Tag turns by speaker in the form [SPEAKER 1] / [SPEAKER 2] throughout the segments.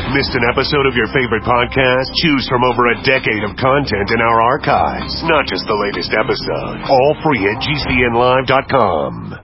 [SPEAKER 1] Missed an episode of your favorite podcast? Choose from over a decade of content in our archives. Not just the latest episode. All free at GCNlive.com.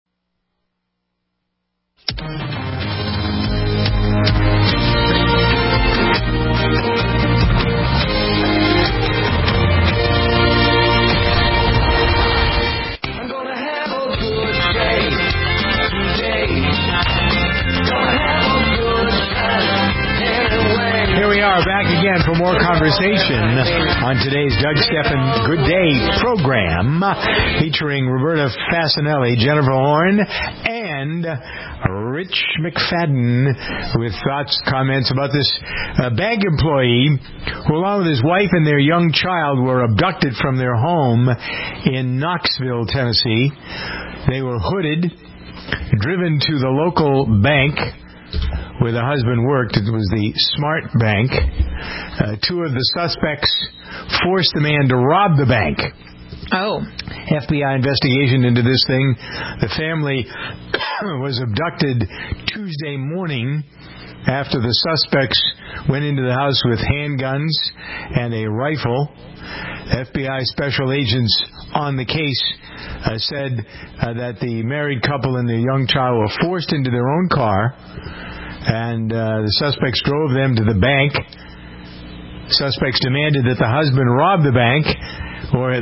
[SPEAKER 2] Here we are back again for more conversation on today's Doug Stephan Good Day program, featuring Roberta Fasanelli, Jennifer Horn, and Rich McFadden with thoughts, comments about this bank employee who, along with his wife and their young child, were abducted from their home in Knoxville, Tennessee. They were hooded, driven to the local bank where the husband worked. It was the Smart Bank. Two of the suspects forced the man to rob the bank.
[SPEAKER 3] Oh.
[SPEAKER 2] FBI investigation into this thing. The family was abducted Tuesday morning after the suspects went into the house with handguns and a rifle. FBI special agents on the case said that the married couple and their young child were forced into their own car, and the suspects drove them to the bank. Suspects demanded that the husband rob the bank, or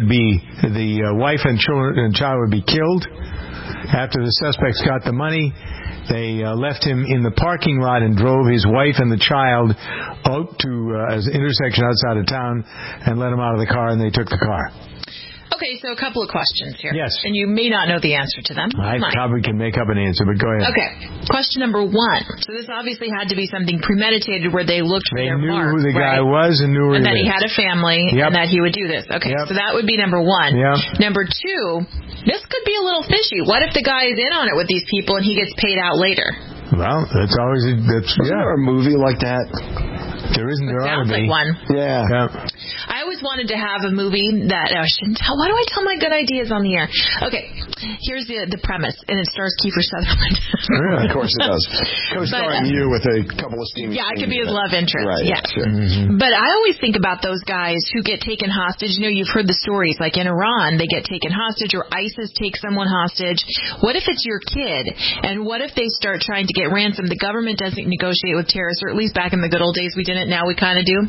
[SPEAKER 2] the wife and child would be killed. After the suspects got the money, they left him in the parking lot and drove his wife and the child out to an intersection outside of town and let him out of the car, and they took the car.
[SPEAKER 3] Okay, so a couple of questions here.
[SPEAKER 2] Yes.
[SPEAKER 3] And you may not know the answer to them.
[SPEAKER 2] I probably can make up an answer, but go ahead.
[SPEAKER 3] Okay. Question number one. So this obviously had to be something premeditated where they looked for their mark.
[SPEAKER 2] They knew who the guy was and knew where
[SPEAKER 3] he lived. And that he had a family and that he would do this. Okay, so that would be number one.
[SPEAKER 2] Yep.
[SPEAKER 3] Number two, this could be a little fishy. What if the guy is in on it with these people and he gets paid out later?
[SPEAKER 2] Well, that's always...
[SPEAKER 4] Isn't there a movie like that?
[SPEAKER 2] There isn't. There
[SPEAKER 3] ought to be.
[SPEAKER 2] Sounds
[SPEAKER 3] like one.
[SPEAKER 4] Yeah.
[SPEAKER 3] I always wanted to have a movie that I shouldn't tell. Why do I tell my good ideas on the air? Okay, here's the premise, and it stars Kiefer Sutherland.
[SPEAKER 4] Really? Of course it does. Co-starring you with a couple of steamy.
[SPEAKER 3] Yeah, I could be his love interest.
[SPEAKER 4] Right.
[SPEAKER 3] Yeah.
[SPEAKER 4] Sure.
[SPEAKER 3] Mm-hmm. But I always think about those guys who get taken hostage. You know, you've heard the stories. Like in Iran, they get taken hostage, or ISIS takes someone hostage. What if it's your kid? And what if they start trying to get ransom? The government doesn't negotiate with terrorists, or at least back in the good old days we didn't. Now we kind of do.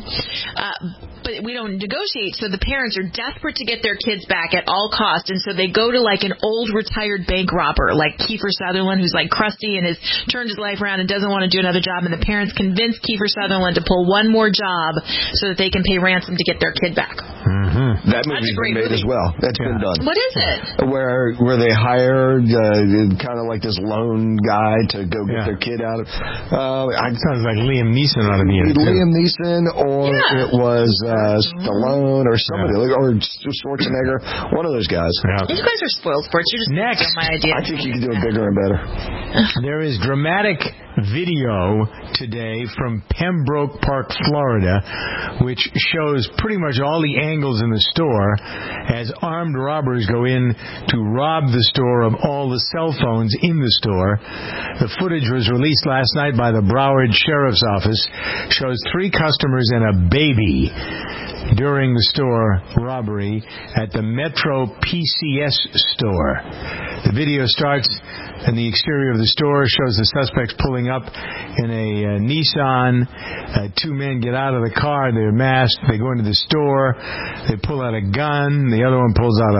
[SPEAKER 3] But we don't negotiate, so the parents are desperate to get their kids back at all costs, and so they go to like an old retired bank robber like Kiefer Sutherland, who's like crusty and has turned his life around and doesn't want to do another job, and the parents convince Kiefer Sutherland to pull one more job so that they can pay ransom to get their kid back.
[SPEAKER 4] Mm-hmm. That movie's been made as well. That's been done.
[SPEAKER 3] What is it?
[SPEAKER 4] Where they hired kind of like this lone guy to go get their kid out of...
[SPEAKER 2] it sounds like Liam Neeson ought to be in it.
[SPEAKER 4] Liam Neeson, or it was Stallone, or somebody, or Schwarzenegger, one of those guys.
[SPEAKER 3] Yeah. You guys are spoiled sports. You're just
[SPEAKER 2] next.
[SPEAKER 3] My idea.
[SPEAKER 4] I think you can do it bigger and better.
[SPEAKER 2] There is dramatic video today from Pembroke Park, Florida, which shows pretty much all the angles in the store as armed robbers go in to rob the store of all the cell phones in the store. The footage was released last night by the Broward Sheriff's Office. Shows 3 customers and a baby during the store robbery at the Metro PCS store. The video starts in the exterior of the store, shows the suspects pulling up in a Nissan. 2 men get out of the car, they're masked, they go into the store, they pull out a gun, the other one pulls out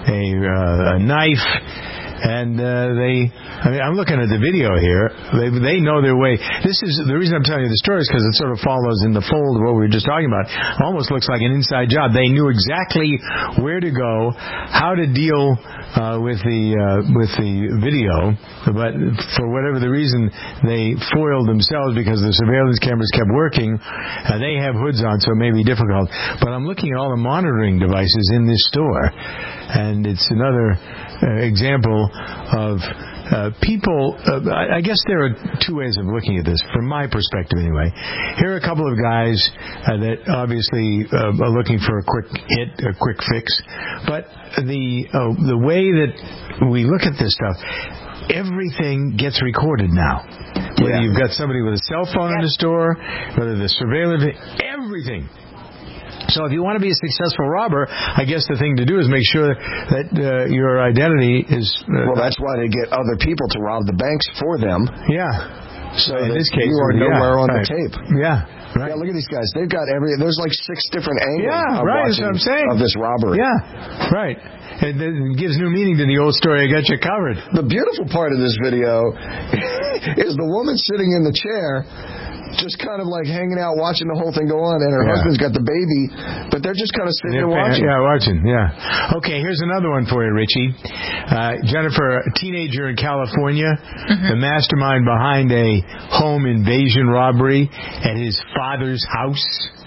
[SPEAKER 2] a knife. And I'm looking at the video here. They know their way. This is the reason I'm telling you the story is because it sort of follows in the fold of what we were just talking about. It almost looks like an inside job. They knew exactly where to go, how to deal with the video, but for whatever the reason, they foiled themselves because the surveillance cameras kept working. They have hoods on, so it may be difficult. But I'm looking at all the monitoring devices in this store, and it's another example of people. I guess there are 2 ways of looking at this, from my perspective anyway. Here are a couple of guys that obviously are looking for a quick hit, a quick fix. But the way that we look at this stuff, everything gets recorded now. Whether you've got somebody with a cell phone in the store, whether the surveillance, everything. So if you want to be a successful robber, I guess the thing to do is make sure that your identity is...
[SPEAKER 4] well, that's why they get other people to rob the banks for them.
[SPEAKER 2] Yeah.
[SPEAKER 4] So in this case, you are nowhere on the tape.
[SPEAKER 2] Yeah. Right.
[SPEAKER 4] Yeah, look at these guys. They've got there's like 6 different angles
[SPEAKER 2] that's what I'm saying.
[SPEAKER 4] of this robbery.
[SPEAKER 2] Yeah, right. It gives new meaning to the old story, I got you covered.
[SPEAKER 4] The beautiful part of this video is the woman sitting in the chair, just kind of like hanging out, watching the whole thing go on, and her husband's got the baby, but they're just kind of sitting there watching.
[SPEAKER 2] Yeah, watching, yeah. Okay, here's another one for you, Richie. Jennifer, a teenager in California, the mastermind behind a home invasion robbery at his father's house.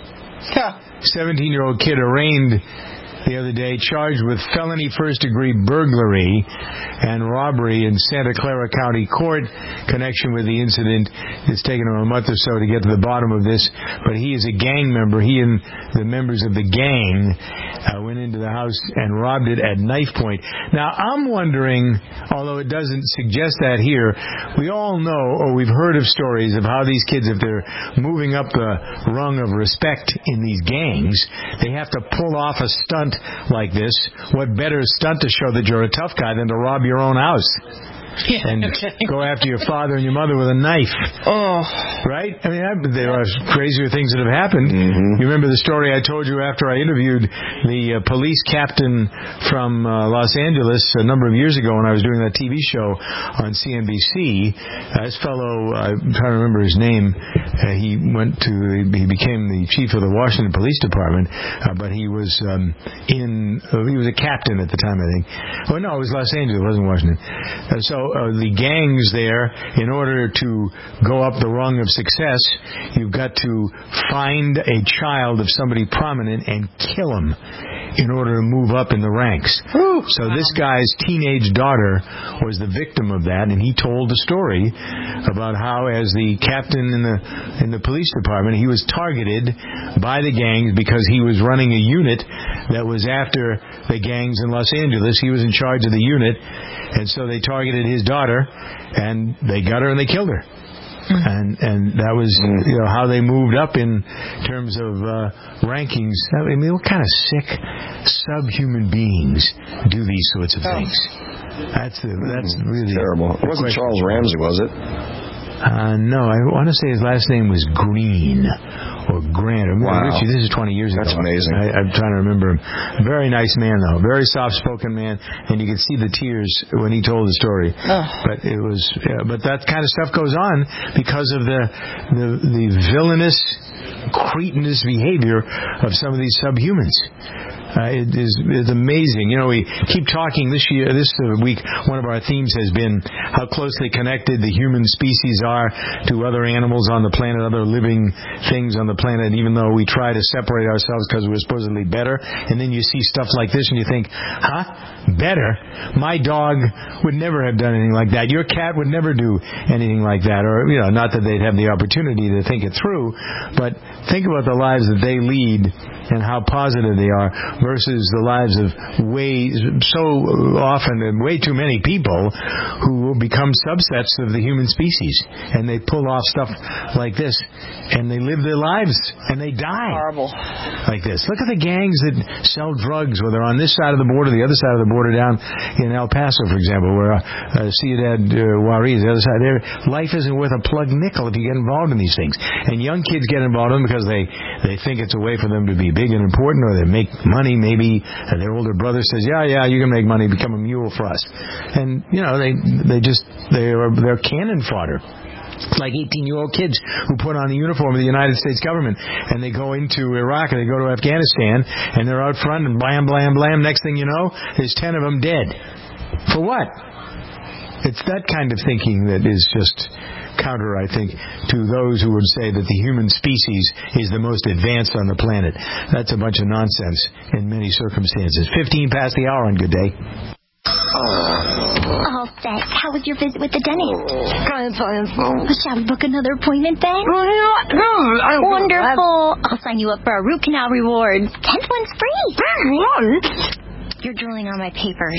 [SPEAKER 2] 17-year-old kid arraigned the other day, charged with felony first-degree burglary and robbery in Santa Clara County Court. Connection with the incident. It's taken him a month or so to get to the bottom of this, but he is a gang member. He and the members of the gang went into the house and robbed it at knife point. Now, I'm wondering, although it doesn't suggest that here, we all know, or we've heard of stories of how these kids, if they're moving up the rung of respect in these gangs, they have to pull off a stunt like this. What better stunt to show that you're a tough guy than to rob your own house and go after your father and your mother with a knife? Right? I mean, there are crazier things that have happened. You remember the story I told you after I interviewed the police captain from Los Angeles a number of years ago when I was doing that TV show on CNBC. This fellow, I'm trying to remember his name. He became the chief of the Washington Police Department, but he was he was a captain at the time, I think. Oh no, it was Los Angeles, it wasn't Washington. The gangs there, in order to go up the rung of success, you've got to find a child of somebody prominent and kill him in order to move up in the ranks. So this guy's teenage daughter was the victim of that, and he told the story about how, as the captain in the police department, he was targeted by the gangs because he was running a unit that was after the gangs in Los Angeles. He was in charge of the unit, and so they targeted his daughter, and they got her and they killed her. And that was how they moved up in terms of rankings. I mean, what kind of sick subhuman beings do these sorts of things? That's really
[SPEAKER 4] terrible. It wasn't Charles Ramsey, was it?
[SPEAKER 2] No, I want to say his last name was Green or Grant.
[SPEAKER 4] Wow.
[SPEAKER 2] Richie, this is 20 years ago.
[SPEAKER 4] That's amazing.
[SPEAKER 2] I'm trying to remember him. Very nice man, though. Very soft-spoken man, and you could see the tears when he told the story. But it was, but that kind of stuff goes on because of the villainous, cretinous behavior of some of these subhumans. It's amazing. We keep talking this week. One of our themes has been how closely connected the human species are to other animals on the planet, other living things on the planet, even though we try to separate ourselves because we're supposedly better. And then you see stuff like this and you think, better? My dog would never have done anything like that. Your cat would never do anything like that. Or, not that they'd have the opportunity to think it through, but think about the lives that they lead and how positive they are versus the lives of so often and way too many people who will become subsets of the human species, and they pull off stuff like this, and they live their lives, and they die.
[SPEAKER 3] Horrible.
[SPEAKER 2] Like this. Look at the gangs that sell drugs, whether on this side of the border, the other side of the border down in El Paso, for example, where Ciudad Juarez, the other side there. Life isn't worth a plug nickel if you get involved in these things. And young kids get involved in them because they think it's a way for them to be big and important, or they make money. Maybe their older brother says, yeah, you can make money, become a mule for us. And, they're cannon fodder. It's like 18-year-old kids who put on the uniform of the United States government, and they go into Iraq, and they go to Afghanistan, and they're out front, and blam, blam, blam. Next thing you know, there's 10 of them dead. For what? It's that kind of thinking that is just counter, I think, to those who would say that the human species is the most advanced on the planet. That's a bunch of nonsense in many circumstances. 15 past the hour on Good Day.
[SPEAKER 5] All set. How was your visit with the dentist? Shall we book another appointment then? Wonderful. I'll sign you up for our root canal rewards. 10th one's free. You're drooling on my papers.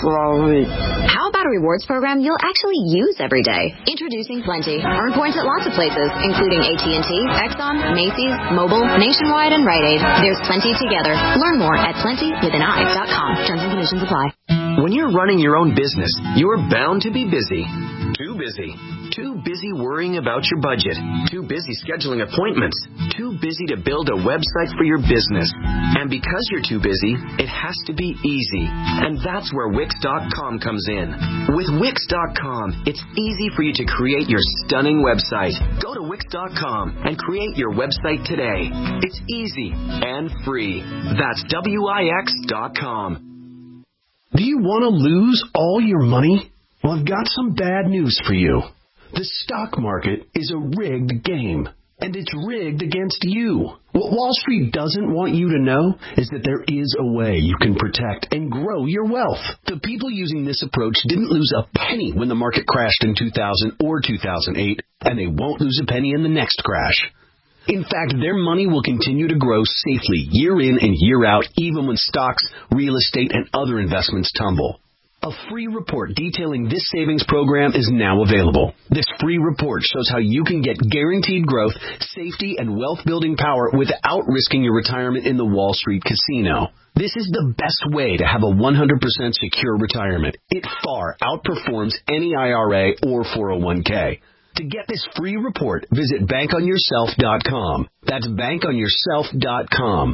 [SPEAKER 6] How about a rewards program you'll actually use every day? Introducing Plenty. Earn points at lots of places, including AT&T, Exxon, Macy's, Mobile, Nationwide, and Rite Aid. There's Plenty together. Learn more at plentywithani.com. Terms and conditions apply.
[SPEAKER 7] When you're running your own business, you're bound to be busy. Too busy. Too busy worrying about your budget. Too busy scheduling appointments. Too busy to build a website for your business. And because you're too busy, it has to be easy. And that's where Wix.com comes in. With Wix.com, it's easy for you to create your stunning website. Go to Wix.com and create your website today. It's easy and free. That's Wix.com.
[SPEAKER 8] Do you want to lose all your money? Well, I've got some bad news for you. The stock market is a rigged game, and it's rigged against you. What Wall Street doesn't want you to know is that there is a way you can protect and grow your wealth. The people using this approach didn't lose a penny when the market crashed in 2000 or 2008, and they won't lose a penny in the next crash. In fact, their money will continue to grow safely year in and year out, even when stocks, real estate, and other investments tumble. A free report detailing this savings program is now available. This free report shows how you can get guaranteed growth, safety, and wealth-building power without risking your retirement in the Wall Street casino. This is the best way to have a 100% secure retirement. It far outperforms any IRA or 401k. To get this free report, visit bankonyourself.com. That's bankonyourself.com.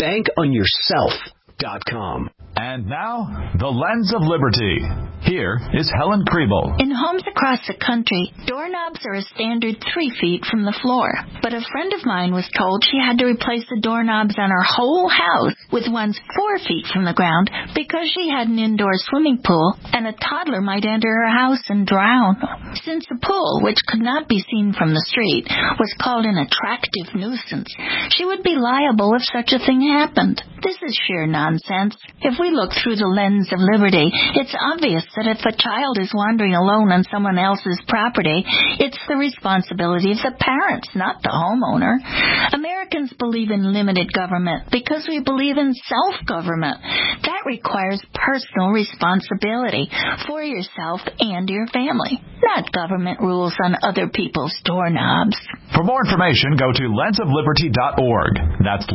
[SPEAKER 8] Bankonyourself.com.
[SPEAKER 9] And now, the Lens of Liberty. Here is Helen Kriebel.
[SPEAKER 5] In homes across the country, doorknobs are a standard 3 feet from the floor. But a friend of mine was told she had to replace the doorknobs on her whole house with ones 4 feet from the ground because she had an indoor swimming pool and a toddler might enter her house and drown. Since the pool, which could not be seen from the street, was called an attractive nuisance, she would be liable if such a thing happened. This is sheer nonsense. If we look through the lens of liberty, it's obvious that if a child is wandering alone on someone else's property, it's the responsibility of the parents, not the homeowner. Americans believe in limited government because we believe in self-government. That requires personal responsibility for yourself and your family, not government rules on other people's doorknobs.
[SPEAKER 9] For more information, go to lensofliberty.org. That's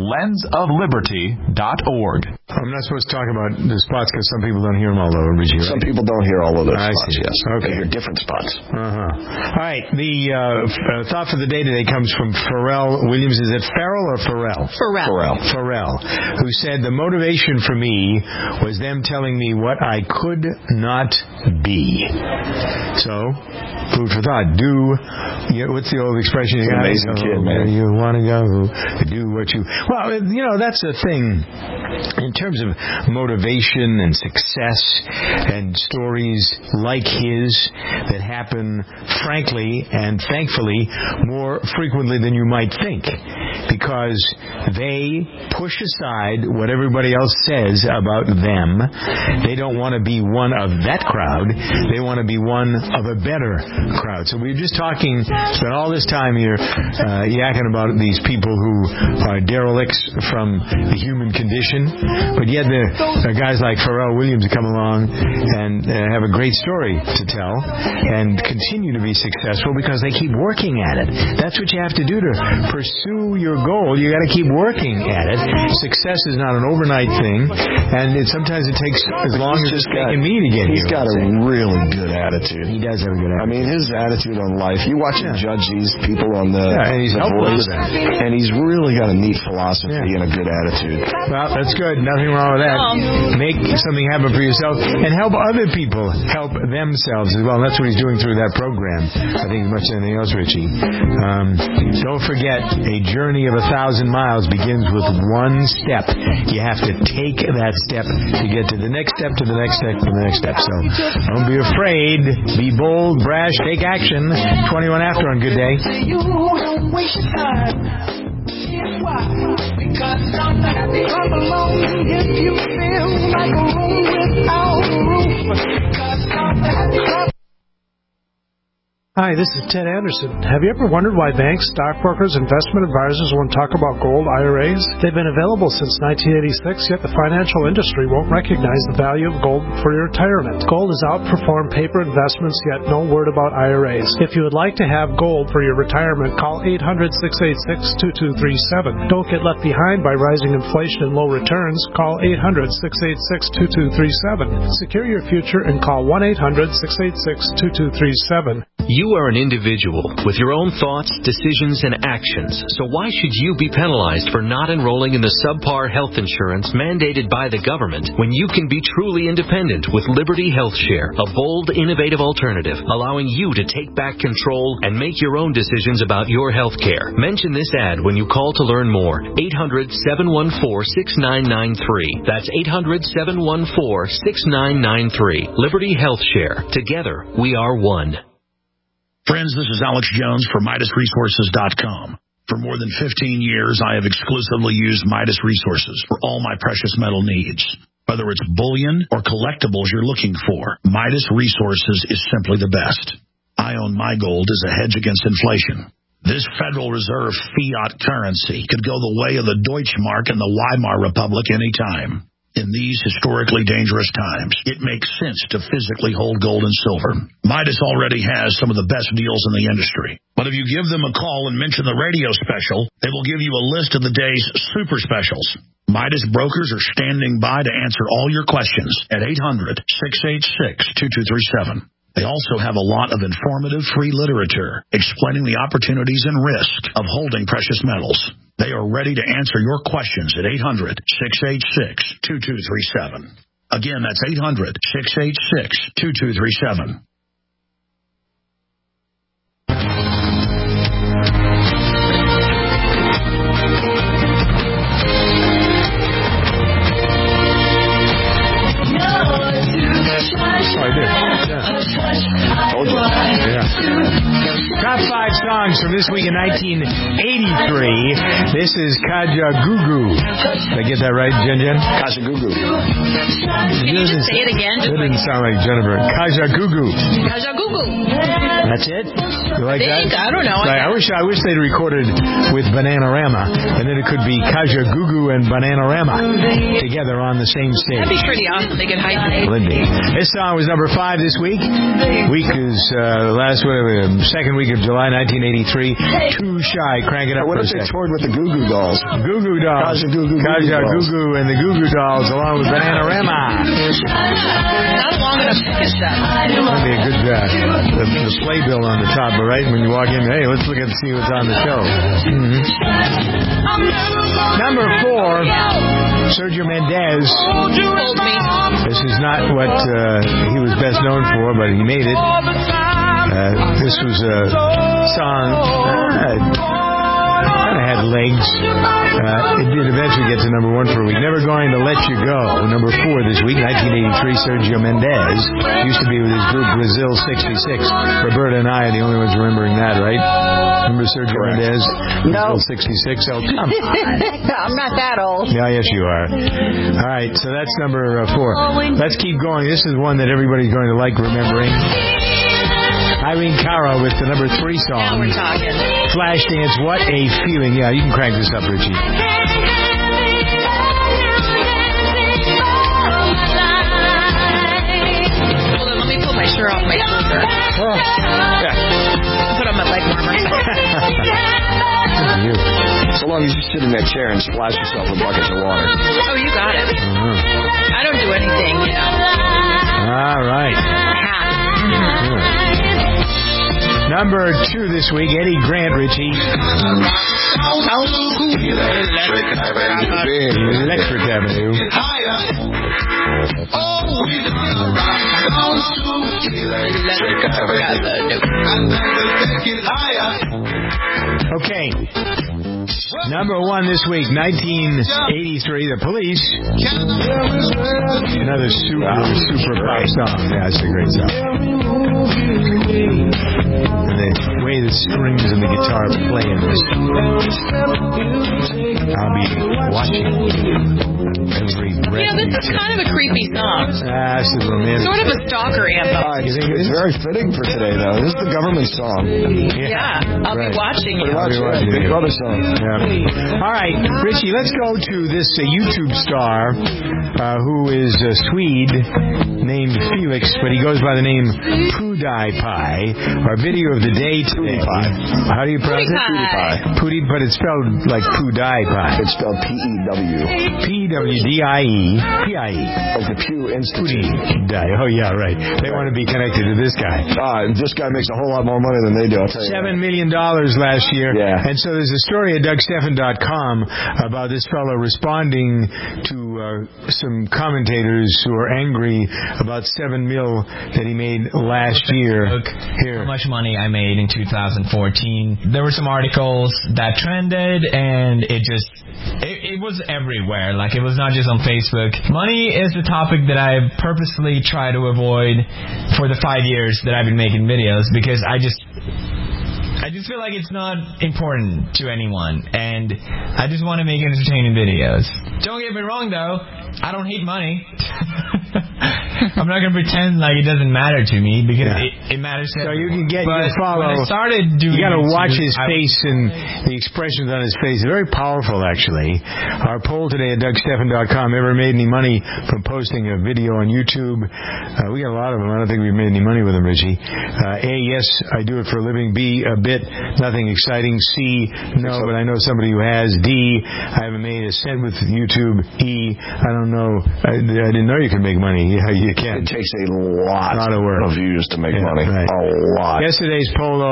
[SPEAKER 9] lensofliberty.org.
[SPEAKER 2] I'm not supposed to talk about the spots because some people don't hear them all over, Richie, right?
[SPEAKER 4] Some people don't hear all of those spots,
[SPEAKER 2] see.
[SPEAKER 4] yes.
[SPEAKER 2] Okay.
[SPEAKER 4] They hear different spots.
[SPEAKER 2] All right. The thought for the day today comes from Pharrell Williams. Is it Farrell or Pharrell?
[SPEAKER 3] Pharrell,
[SPEAKER 2] who said, the motivation for me was them telling me what I could not be. So, food for thought. What's the old expression? You got
[SPEAKER 4] amazing kid, man.
[SPEAKER 2] You want to go, do what you... Well, that's a thing in terms of motivation and success and stories like his that happen, frankly and thankfully, more frequently than you might think, because they push aside what everybody else says about them. They don't want to be one of that crowd. They want to be one of a better crowd. So we're just spent all this time here yakking about these people who are derelicts from the human condition, but yet the guys like Pharrell Williams come along and have a great story to tell and continue to be successful because they keep working at it. That's what you have to do to pursue your goal. You got to keep working at it. Success is not an overnight thing, and sometimes it takes as long as it's taken me to get here.
[SPEAKER 4] He's got a really good attitude.
[SPEAKER 2] He does have a good attitude.
[SPEAKER 4] I mean, his attitude on life. You watch him judge these people on the
[SPEAKER 2] and he's
[SPEAKER 4] Voice, and he's really got a neat philosophy and a good attitude.
[SPEAKER 2] Well, that's good. Nothing wrong with that. Make something happen for yourself and help other people help themselves as well. And that's what he's doing through that program, I think, as much as anything else, Richie. Don't forget, a journey of 1,000 miles begins with one step. You have to take that step to get to the next step, to the next step, to the next step. So don't be afraid. Be bold, brash, take action. 21 after on Good Day.
[SPEAKER 10] You don't waste your time. Here's why. Because I'm happy. Come along if you feel like a room without a roof. Because I'm happy.
[SPEAKER 11] Hi, this is Ted Anderson. Have you ever wondered why banks, stockbrokers, investment advisors won't talk about gold IRAs? They've been available since 1986, yet the financial industry won't recognize the value of gold for your retirement. Gold has outperformed paper investments, yet no word about IRAs. If you would like to have gold for your retirement, call 800-686-2237. Don't get left behind by rising inflation and low returns. Call 800-686-2237. Secure your future and call 1-800-686-2237.
[SPEAKER 12] You are an individual with your own thoughts, decisions, and actions, so why should you be penalized for not enrolling in the subpar health insurance mandated by the government when you can be truly independent with Liberty Health Share, a bold, innovative alternative allowing you to take back control and make your own decisions about your health care? Mention this ad when you call to learn more. 800-714-6993. That's 800-714-6993. Liberty Health Share. Together, we are one.
[SPEAKER 13] Friends, this is Alex Jones for MidasResources.com. For more than 15 years, I have exclusively used Midas Resources for all my precious metal needs. Whether it's bullion or collectibles you're looking for, Midas Resources is simply the best. I own my gold as a hedge against inflation. This Federal Reserve fiat currency could go the way of the Deutschmark and the Weimar Republic anytime. In these historically dangerous times, it makes sense to physically hold gold and silver. Midas already has some of the best deals in the industry. But if you give them a call and mention the radio special, they will give you a list of the day's super specials. Midas brokers are standing by to answer all your questions at 800-686-2237. They also have a lot of informative free literature explaining the opportunities and risk of holding precious metals. They are ready to answer your questions at 800-686-2237. Again, that's 800-686-2237.
[SPEAKER 2] Oh, I did. Yeah. Told you. Yeah. Top 5 songs from this week in 1983. This is Kajagoogoo. Did I get that right, Jen?
[SPEAKER 4] Kajagoogoo.
[SPEAKER 3] Can you just say it again?
[SPEAKER 2] It didn't sound like Jennifer. Kajagoogoo.
[SPEAKER 3] Kajagoogoo.
[SPEAKER 2] That's it? You like that?
[SPEAKER 3] I don't know.
[SPEAKER 2] I wish they'd recorded with Bananarama, and then it could be Kajagoogoo and Bananarama together on the same stage.
[SPEAKER 3] That'd be pretty awesome. They could hype it.
[SPEAKER 2] Lindy. This song was number 5 this week. Week is second week of July 1983. Too Shy. Crank it up.
[SPEAKER 4] What if they toured with the Goo Goo Dolls?
[SPEAKER 2] Goo Goo Dolls. Kajagoogoo and the Goo Goo Dolls along with Bananarama.
[SPEAKER 3] Not long enough to get that.
[SPEAKER 2] That'd be a good the playbill on the top, but right when you walk in, hey, let's look and see what's on the show. Mm-hmm. Number 4, Sergio Mendes. This is not what he was best known for, but he made it. This was a song kind of had legs. It did eventually get to number 1 for a week. Never Going to Let You Go. Number 4 this week, 1983, Sergio Mendes. Used to be with his group Brazil 66. Roberta and I are the only ones remembering that, right? Remember Sergio Mendes?
[SPEAKER 14] No.
[SPEAKER 2] Brazil 66? Oh, come on.
[SPEAKER 14] I'm not that old.
[SPEAKER 2] Yeah, yes, you are. All right, so that's number 4. Let's keep going. This is one that everybody's going to like remembering. Irene Cara with the number 3 song.
[SPEAKER 3] Now we're talking.
[SPEAKER 2] Flashdance, What a Feeling. Yeah, you can crank this up, Richie.
[SPEAKER 3] Hold on, let me pull my shirt off my shoulder.
[SPEAKER 2] Yeah.
[SPEAKER 3] Put on my leg warmer.
[SPEAKER 4] So long as you sit in that chair and splash yourself with buckets of water.
[SPEAKER 3] Oh, you got it.
[SPEAKER 2] Uh-huh.
[SPEAKER 3] I don't do anything, you know.
[SPEAKER 2] All right. Number 2 this week, Eddie Grant, Richie. Electric Avenue. Okay. Number 1 this week, 1983, The Police. Another super pop song. Yeah, it's a great song. And the way the strings and the guitar play in this. I'll be watching every breath you
[SPEAKER 3] It's kind of a creepy song.
[SPEAKER 2] This is romantic.
[SPEAKER 3] Sort of a stalker anthem.
[SPEAKER 4] It's very fitting for today, though. This is the government song.
[SPEAKER 3] Yeah, I'll be watching you.
[SPEAKER 4] Big Brother song.
[SPEAKER 2] Yeah. All right, Richie, let's go to this YouTube star who is a Swede named Felix, but he goes by the name PewDiePie. Our video of the day today. How do you pronounce it? PewDiePie. But it's spelled like PewDiePie.
[SPEAKER 4] It's spelled P-E-W.
[SPEAKER 2] P-W-D-I-E. P-I-E.
[SPEAKER 4] Like the Pew Institute.
[SPEAKER 2] Oh, yeah, right. They want to be connected to this guy.
[SPEAKER 4] This guy makes a whole lot more money than they do, I'll tell you.
[SPEAKER 2] $7 million last year.
[SPEAKER 4] Yeah.
[SPEAKER 2] And so there's a story at DougStephan.com about this fellow responding to some commentators who are angry about $7 million that he made last year.
[SPEAKER 15] How much money I made in 2014. There were some articles that trended, and it was everywhere. Like, it was not just on Facebook. Money is the topic that I purposely try to avoid for the 5 years that I've been making videos, because I just feel like it's not important to anyone, and I just want to make entertaining videos. Don't get me wrong, though. I don't hate money. I'm not going to pretend like it doesn't matter to me, because it matters to
[SPEAKER 2] So
[SPEAKER 15] everyone.
[SPEAKER 2] you can follow.
[SPEAKER 15] When I started doing
[SPEAKER 2] you got to
[SPEAKER 15] YouTube,
[SPEAKER 2] watch his face and the expressions on his face. Very powerful, actually. Our poll today at DougStephan.com: ever made any money from posting a video on YouTube? We got a lot of them. I don't think we've made any money with them, Richie. A, yes, I do it for a living. B, a bit, nothing exciting. C, no, but I know somebody who has. D, I haven't made a cent with YouTube. E, I don't know. I didn't know you could make money. Yeah, you can.
[SPEAKER 4] It takes a lot
[SPEAKER 2] of work
[SPEAKER 4] of views to make money.
[SPEAKER 2] Right.
[SPEAKER 4] A lot.
[SPEAKER 2] Yesterday's poll.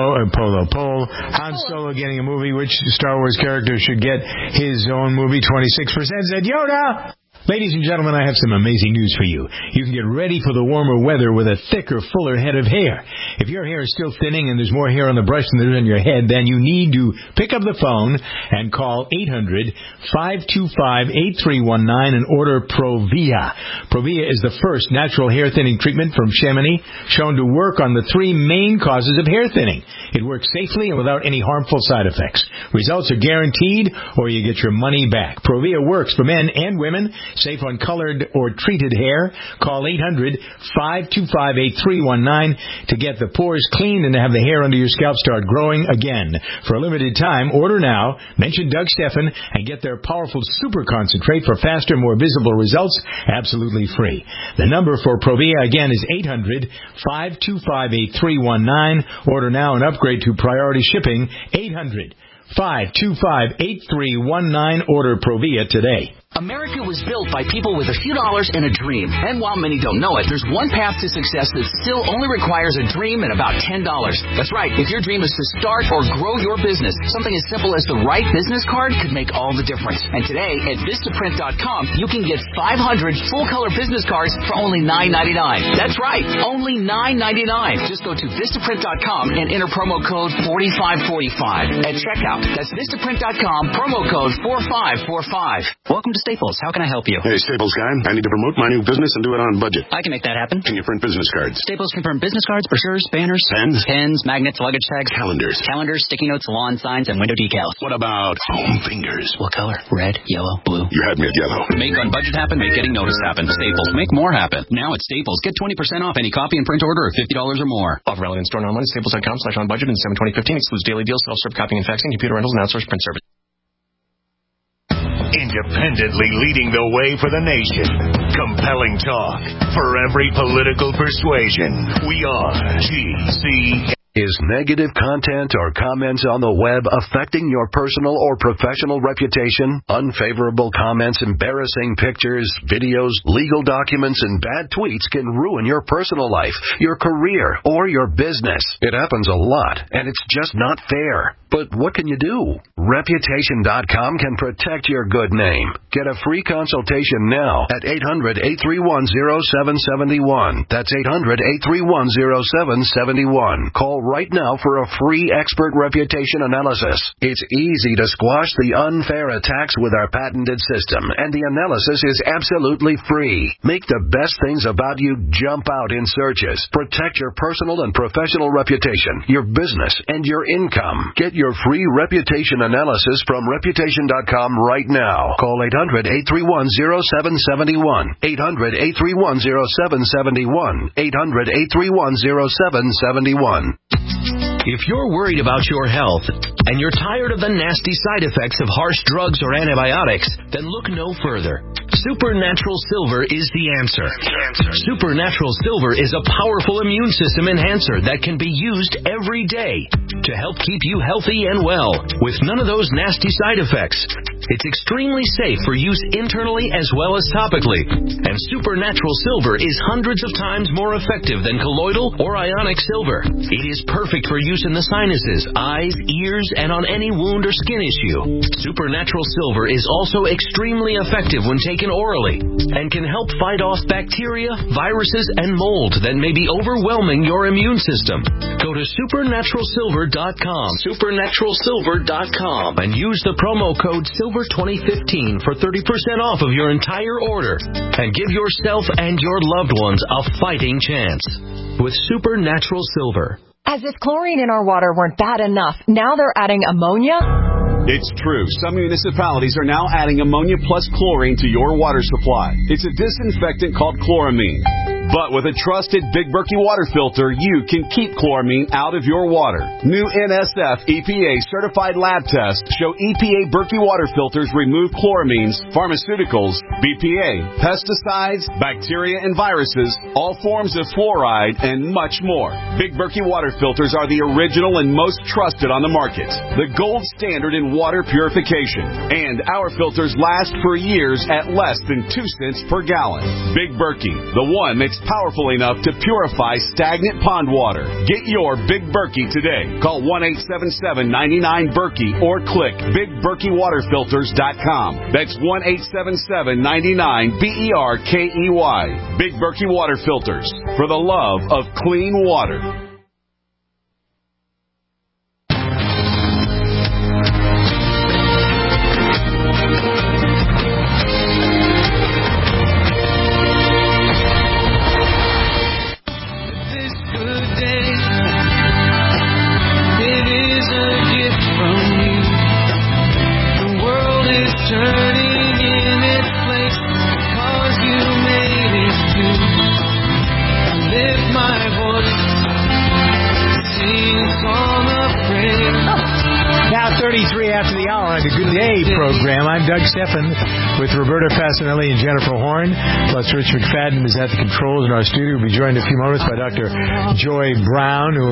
[SPEAKER 2] Han Solo getting a movie. Which Star Wars character should get his own movie? 26% said Yoda. Ladies and gentlemen, I have some amazing news for you. You can get ready for the warmer weather with a thicker, fuller head of hair. If your hair is still thinning and there's more hair on the brush than there is on your head, then you need to pick up the phone and call 800-525-8319 and order Provia. Provia is the first natural hair thinning treatment from Chamonix, shown to work on the 3 main causes of hair thinning. It works safely and without any harmful side effects. Results are guaranteed, or you get your money back. Provia works for men and women. Safe on colored or treated hair. Call 800-525-8319 to get the pores cleaned and to have the hair under your scalp start growing again. For a limited time, order now, mention Doug Stephan, and get their powerful super concentrate for faster, more visible results, absolutely free. The number for Provia, again, is 800-525-8319. Order now and upgrade to priority shipping. 800-525-8319. Order Provia today.
[SPEAKER 16] America was built by people with a few dollars and a dream. And while many don't know it, there's one path to success that still only requires a dream and about $10. That's right. If your dream is to start or grow your business, something as simple as the right business card could make all the difference. And today at Vistaprint.com, you can get 500 full-color business cards for only $9.99. That's right. Only $9.99. Just go to Vistaprint.com and enter promo code 4545 at checkout. That's Vistaprint.com, promo code 4545.
[SPEAKER 17] Welcome to Staples. How can I help you?
[SPEAKER 18] Hey, Staples guy. I need to promote my new business and do it on budget.
[SPEAKER 17] I can make that happen.
[SPEAKER 18] Can you print business cards?
[SPEAKER 17] Staples can print business cards, brochures, banners, pens, magnets, luggage tags,
[SPEAKER 18] calendars,
[SPEAKER 17] sticky notes, lawn signs, and window decals.
[SPEAKER 18] What about foam fingers?
[SPEAKER 17] What color? Red, yellow, blue.
[SPEAKER 18] You had me at yellow.
[SPEAKER 17] Make on budget happen, make getting noticed happen. Staples. Make more happen. Now at Staples, get 20% off any copy and print order of $50 or more.
[SPEAKER 19] Offer valid in store and online at staples.com/on-budget and 7/2015. Excludes daily deals, self-serve copying and faxing, computer rentals, and outsourced print service.
[SPEAKER 1] Independently leading the way for the nation. Compelling talk for every political persuasion. We are GC.
[SPEAKER 20] Is negative content or comments on the web affecting your personal or professional reputation? Unfavorable comments, embarrassing pictures, videos, legal documents, and bad tweets can ruin your personal life, your career, or your business. It happens a lot, and it's just not fair. But what can you do? Reputation.com can protect your good name. Get a free consultation now at 800-831-0771. That's 800-831-0771. Call right now for a free expert reputation analysis. It's easy to squash the unfair attacks with our patented system, and the analysis is absolutely free. Make the best things about you jump out in searches. Protect your personal and professional reputation, your business, and your income. Get your free reputation analysis from Reputation.com right now. Call 800-831-0771. 800-831-0771. 800-831-0771.
[SPEAKER 12] If you're worried about your health and you're tired of the nasty side effects of harsh drugs or antibiotics, then look no further. Supernatural Silver is the answer. Supernatural Silver is a powerful immune system enhancer that can be used every day to help keep you healthy and well with none of those nasty side effects. It's extremely safe for use internally as well as topically. And Supernatural Silver is hundreds of times more effective than colloidal or ionic silver. It is perfect for use in the sinuses, eyes, ears, and on any wound or skin issue. Supernatural Silver is also extremely effective when taken orally and can help fight off bacteria, viruses, and mold that may be overwhelming your immune system. Go to supernaturalsilver.com, supernaturalsilver.com, and use the promo code SILVER2015 for 30% off of your entire order and give yourself and your loved ones a fighting chance with Supernatural Silver.
[SPEAKER 21] As if chlorine in our water weren't bad enough, now they're adding ammonia?
[SPEAKER 22] It's true. Some municipalities are now adding ammonia plus chlorine to your water supply. It's a disinfectant called chloramine. But with a trusted Big Berkey water filter, you can keep chloramine out of your water. New NSF EPA certified lab tests show EPA Berkey water filters remove chloramines, pharmaceuticals, BPA, pesticides, bacteria and viruses, all forms of fluoride, and much more. Big Berkey water filters are the original and most trusted on the market. The gold standard in water purification. And our filters last for years at less than 2 cents per gallon. Big Berkey, the one that's powerful enough to purify stagnant pond water. Get your Big Berkey today. Call 1-877-99-BERKEY or click BigBerkeyWaterFilters.com. That's 1-877-99-BERKEY. Big Berkey Water Filters, for the love of clean water.
[SPEAKER 2] Good Day program. I'm Doug Stephan with Roberta Fascinelli and Jennifer Horn, plus Rich McFadden is at the controls in our studio. We'll be joined in a few moments by Dr. Joy Brown, who will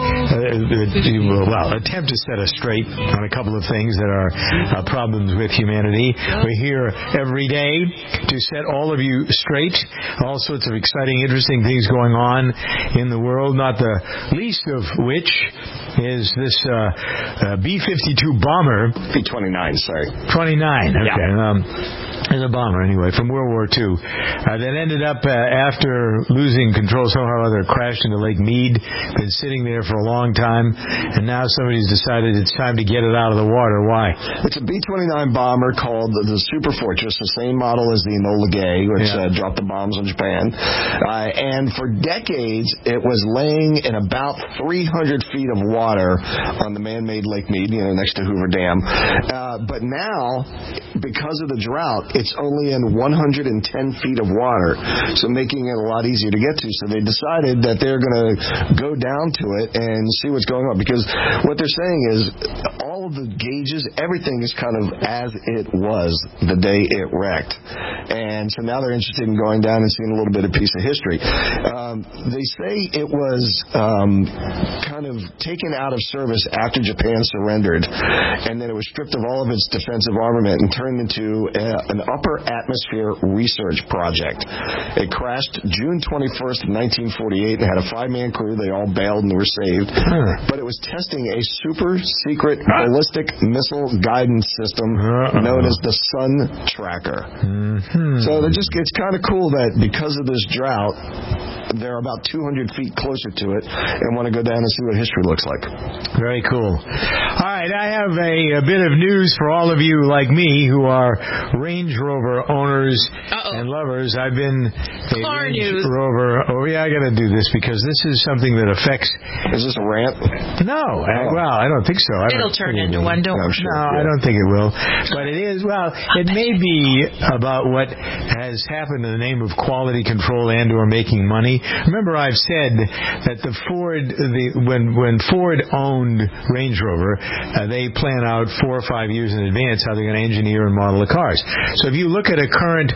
[SPEAKER 2] attempt to set us straight on a couple of things that are problems with humanity. We're here every day to set all of you straight. All sorts of exciting, interesting things going on in the world, not the least of which is this B-52 bomber.
[SPEAKER 4] B-29, sorry.
[SPEAKER 2] 29, okay.
[SPEAKER 4] Yeah.
[SPEAKER 2] There's a bomber, anyway, from World War II that ended up, after losing control, somehow or other crashed into Lake Mead. Been sitting there for a long time, and now somebody's decided it's time to get it out of the water. Why?
[SPEAKER 4] It's a B-29 bomber called the Super Fortress, the same model as the Enola Gay, which dropped the bombs on Japan. And for decades, it was laying in about 300 feet of water on the man-made Lake Mead, next to Hoover Dam. But now, because of the drought, it's only in 110 feet of water, so making it a lot easier to get to. So they decided that they're going to go down to it and see what's going on, because what they're saying is all of the gauges, everything is kind of as it was the day it wrecked. And so now they're interested in going down and seeing a little bit of piece of history. They say it was kind of taken out of service after Japan surrendered, and then it was stripped of all of its defensive armament and turned into an upper atmosphere research project. It crashed June 21st of 1948 and had a 5-man crew. They all bailed and were saved. But it was testing a super secret ballistic missile guidance system known as the Sun Tracker. So it's kind of cool that because of this drought, they're about 200 feet closer to it and want to go down and see what history looks like.
[SPEAKER 2] Very cool. All right. right, I have a bit of news for all of you like me who are Range Rover owners and lovers. I've been a Range Rover. Oh, yeah, I got to do this because this is something that affects.
[SPEAKER 4] Is this a rant?
[SPEAKER 2] No. Well, I don't think so.
[SPEAKER 3] It'll turn into one. Don't worry.
[SPEAKER 2] No, I don't think it will. But it is. Well, it may be about what has happened in the name of quality control and/or making money. Remember, I've said that when Ford owned Range Rover, they plan out 4 or 5 years in advance how they're going to engineer and model the cars. So if you look at a current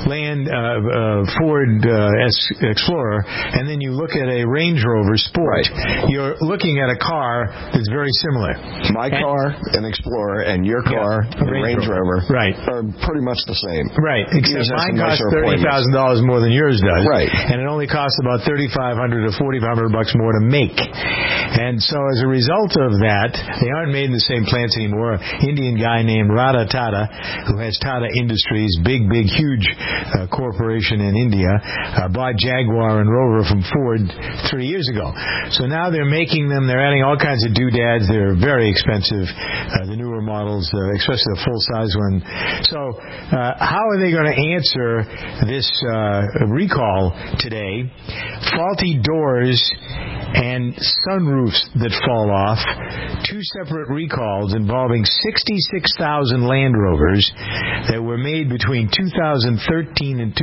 [SPEAKER 2] Ford Explorer and then you look at a Range Rover Sport, you're looking at a car that's very similar.
[SPEAKER 4] My car, an Explorer, and your car, a Range Rover, are pretty much the same.
[SPEAKER 2] Right, except mine costs $30,000 more than yours does.
[SPEAKER 4] Right.
[SPEAKER 2] And it only costs about $3,500 to $4,500 more to make. And so as a result of that, they aren't made in the same plants anymore. An Indian guy named Ratan Tata, who has Tata Industries, big, huge corporation in India, bought Jaguar and Rover from Ford 3 years ago. So now they're making them. They're adding all kinds of doodads. They're very expensive, the newer models, especially the full-size one. So how are they going to answer this recall today? Faulty doors and sunroofs that fall off, 2 separate recalls involving 66,000 Land Rovers that were made between 2013 and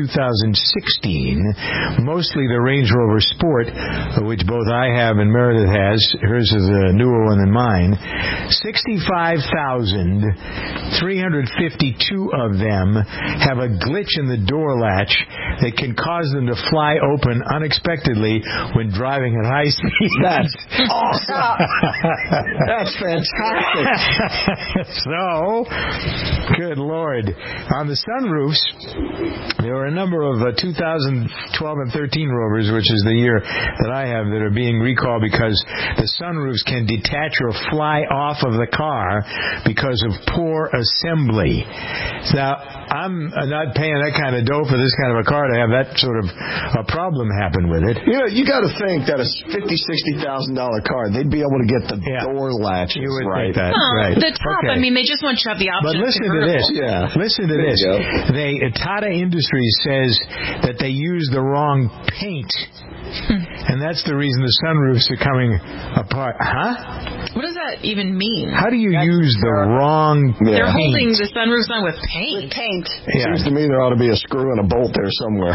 [SPEAKER 2] 2016, mostly the Range Rover Sport, which both I have and Meredith has. Hers is a newer one than mine. 65,352 of them have a glitch in the door latch that can cause them to fly open unexpectedly when driving at high speed.
[SPEAKER 4] That's awesome. That's fantastic.
[SPEAKER 2] So, good Lord. On the sunroofs, there were a number of 2012 and 13 Rovers, which is the year that I have, that are being recalled because the sunroofs can detach or fly off of the car because of poor assembly. Now, I'm not paying that kind of dough for this kind of a car to have that sort of a problem happen with it.
[SPEAKER 4] You got to think that a $50,000-$60,000 car, they'd be able to get the door latches
[SPEAKER 2] you would
[SPEAKER 4] right.
[SPEAKER 2] Think that, right.
[SPEAKER 3] The top,
[SPEAKER 2] okay.
[SPEAKER 3] I mean, they just want you to have the option.
[SPEAKER 2] But listen to this.
[SPEAKER 4] Yeah.
[SPEAKER 2] Listen to this. Tata Industries says that they use the wrong paint. And that's the reason the sunroofs are coming apart. Huh?
[SPEAKER 3] What does that even mean?
[SPEAKER 2] How do you use the wrong paint?
[SPEAKER 3] They're holding the sunroofs on with paint.
[SPEAKER 2] Yeah.
[SPEAKER 4] Seems to me there ought to be a screw and a bolt there somewhere.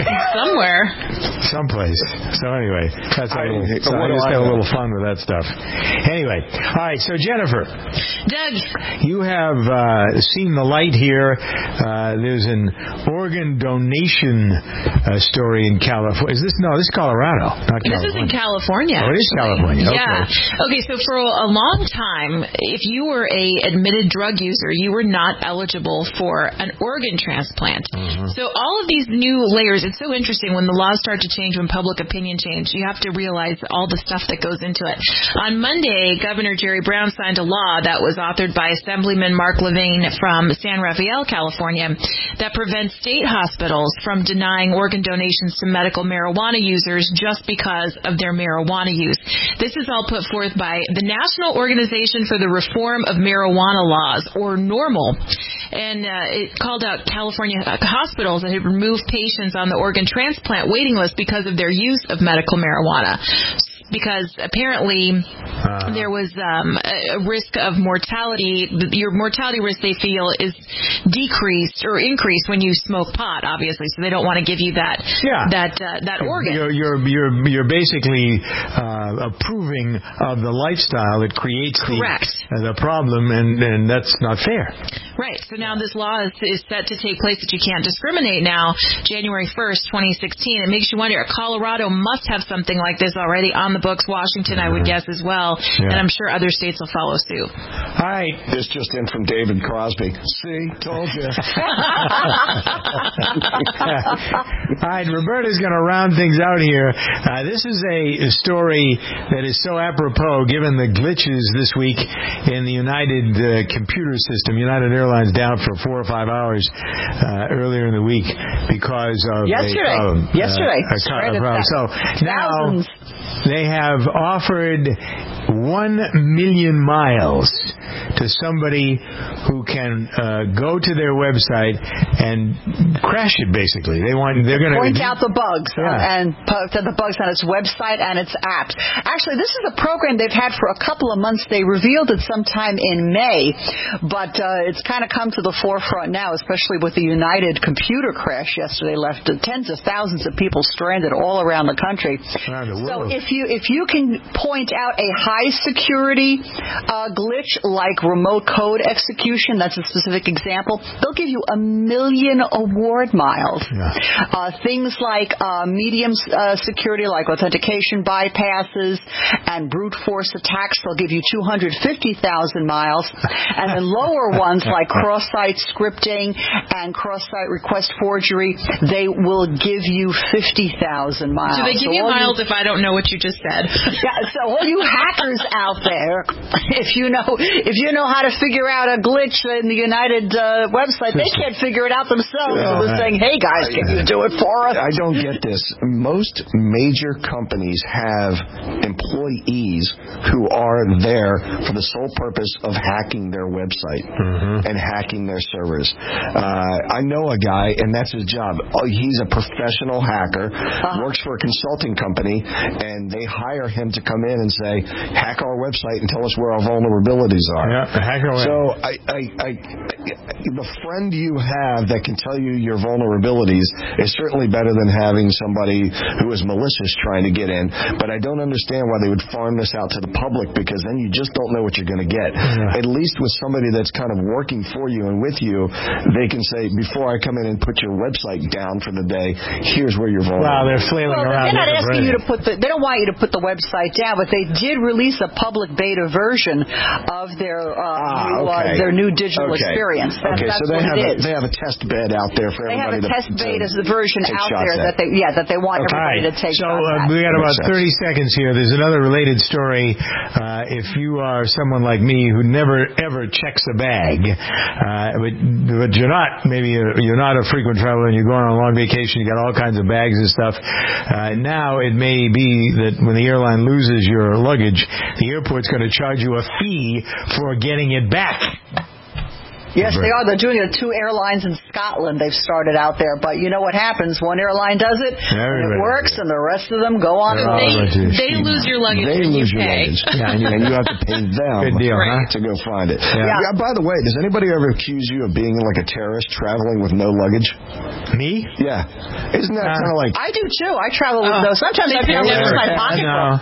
[SPEAKER 2] Someplace. So anyway, that's I just have a little fun with that stuff. Anyway, all right, so Jennifer.
[SPEAKER 3] Doug.
[SPEAKER 2] You have seen the light here. There's an organ donation story in California. This is Colorado, not California.
[SPEAKER 3] This is in California.
[SPEAKER 2] Oh, it is California.
[SPEAKER 3] Yeah. Okay, so for a long time, if you were a admitted drug user, you were not eligible for an organ transplant. Mm-hmm. So all of these new layers, it's so interesting when the laws start to change, when public opinion change, you have to realize all the stuff that goes into it. On Monday, Governor Jerry Brown signed a law that was authored by Assemblyman Mark Levine from San Rafael, California, that prevents state hospitals from denying organ donations to medical marijuana users just because of their marijuana use. This is all put forth by the National Organization for the Reform of Marijuana Laws, or NORML. And it called out California hospitals that had removed patients on the organ transplant waiting list because of their use of medical marijuana. Because apparently there was a risk of mortality. Your mortality risk, they feel, is decreased or increased when you smoke pot, obviously. So they don't want to give you that organ.
[SPEAKER 2] You're basically approving of the lifestyle that creates the problem, and that's not fair.
[SPEAKER 3] Right. So now this law is set to take place that you can't discriminate now, January 1st, 2016. It makes you wonder, Colorado must have something like this already on the books. Washington, I would guess, as well. Yeah. And I'm sure other states will follow suit.
[SPEAKER 2] All right.
[SPEAKER 4] This just in from David Crosby. See? Told you.
[SPEAKER 2] All right. Roberta's going to round things out here. This is a story that is so apropos given the glitches this week in the United computer system. United Airlines down for 4 or 5 hours earlier in the week because of
[SPEAKER 14] yesterday.
[SPEAKER 2] a problem. So now they have offered 1 million miles to somebody who can go to their website and crash it. Basically, they're going to
[SPEAKER 6] point out the bugs and point out the bugs on its website and its apps. Actually, this is a program they've had for a couple of months. They revealed it sometime in May, but it's kind of come to the forefront now, especially with the United computer crash yesterday. Left tens of thousands of people stranded all around the country. So if you can point out a high security glitch like remote code execution, that's a specific example, they'll give you 1 million award miles. Things like medium security like authentication bypasses and brute force attacks, they'll give you 250,000 miles. And then lower ones like cross-site scripting and cross-site request forgery, they will give you 50,000 miles.
[SPEAKER 3] Do they give you miles if I don't know what you just said?
[SPEAKER 6] Yeah, so all you hackers out there, if you know how to figure out a glitch in the United website, they can't figure it out themselves. So they're saying, hey guys, can you do it for us?
[SPEAKER 4] I don't get this. Most major companies have employees who are there for the sole purpose of hacking their website and hacking their servers. I know a guy, and that's his job. He's a professional hacker, works for a consulting company, and they hire him to come in and say, hack our website and tell us where our vulnerabilities are. So the friend you have that can tell you your vulnerabilities is certainly better than having somebody who is malicious trying to get in. But I don't understand why they would farm this out to the public, because then you just don't know what you're going to get. At least with somebody that's kind of working for you and with you, they can say, before I come in and put your website down for the day, here's where you're vulnerable.
[SPEAKER 2] Wow, they're flailing around.
[SPEAKER 6] They're not asking you to put they don't want you to put the website down, but they did release a public beta version of their new digital experience. That's
[SPEAKER 4] so they have a test bed out there for everybody.
[SPEAKER 6] They have a test beta version out there that they want everybody to take.
[SPEAKER 2] So we got about 30 seconds here. There's another related story. If you are someone like me who never ever checks a bag, but you're not a frequent traveler and you're going on a long vacation, you got all kinds of bags and stuff. Now it may be that when the airline loses your luggage, the airport's going to charge you a fee for getting it back.
[SPEAKER 6] Yes, they are. They're doing it at 2 airlines in Scotland. They've started out there. But you know what happens? One airline does it, and it works, and the rest of them go on.
[SPEAKER 3] They lose your luggage and you pay.
[SPEAKER 4] And you have to pay them to go find it. By the way, does anybody ever accuse you of being like a terrorist traveling with no luggage?
[SPEAKER 2] Me?
[SPEAKER 4] Yeah. Isn't that kind of like...
[SPEAKER 6] I do, too. I travel with no... Sometimes I travel with my pocketbook.